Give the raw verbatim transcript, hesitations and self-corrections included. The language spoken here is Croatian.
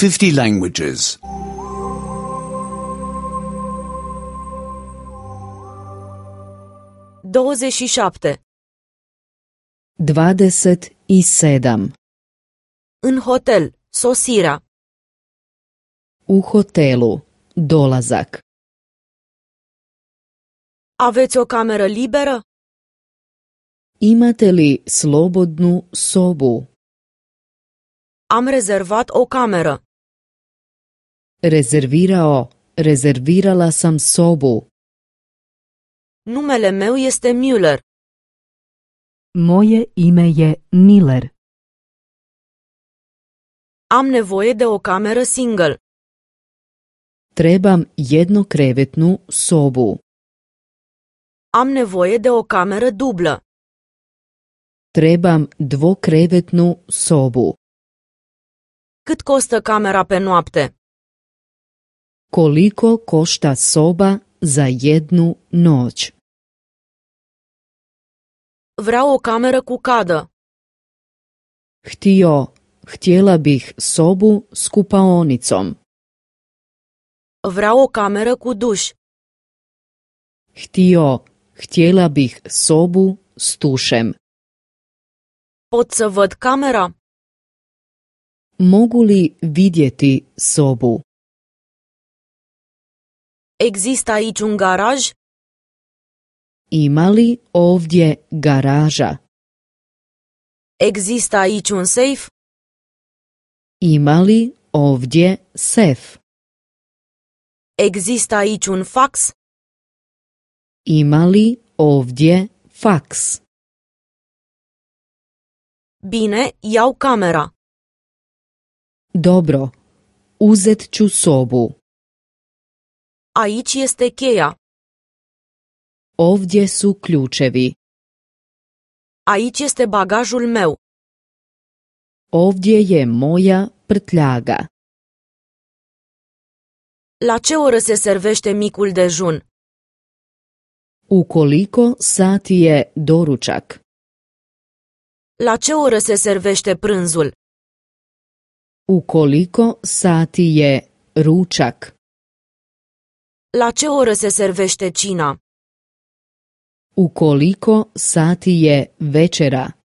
fifty languages. douăzeci și șapte. dvadeset i sedam. În hotel, sosirea. U hotelu, dolazak. Aveți o cameră liberă? Imate li slobodnu sobu? Am rezervat o cameră. Rezervirao, rezervirala sam sobu. Numele meu este Müller. Moje ime je Miller. Am nevoie de o cameră single. Trebam jednokrevetnu sobu. Am nevoie de o cameră dublă. Trebam dvokrevetnu sobu. Cât costă camera pe noapte? Koliko košta soba za jednu noć? Vreau o cameră cu cadă. Htio, htjela bih sobu s kupaonicom. Vreau o cameră cu duș. Htio, htjela bih sobu s tušem. Pot să văd camera? Mogu li vidjeti sobu? Există aici un garaj? Ima li ovdje garaža? Există aici un safe? Ima li ovdje sef? Există aici un fax? Ima li ovdje faks? Bine, iau camera. Dobro, uzet ću sobu. Aici este cheia. Ovdje su ključevi. Aici este bagajul meu. Ovdje je moja prtljaga. La ce oră se servește micul dejun? U koliko sati je doručak? La ce oră se servește prânzul? U koliko sati je ručak? La ce oră se servește cina? U koliko sati je večera?